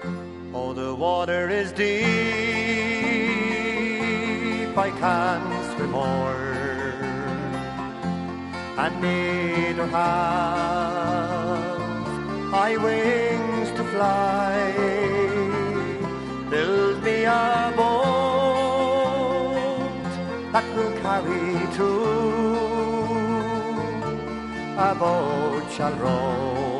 Oh, the water is deep, I can't swim more, and neither have I wings to fly. Build me a boat that will carry two, a boat shall row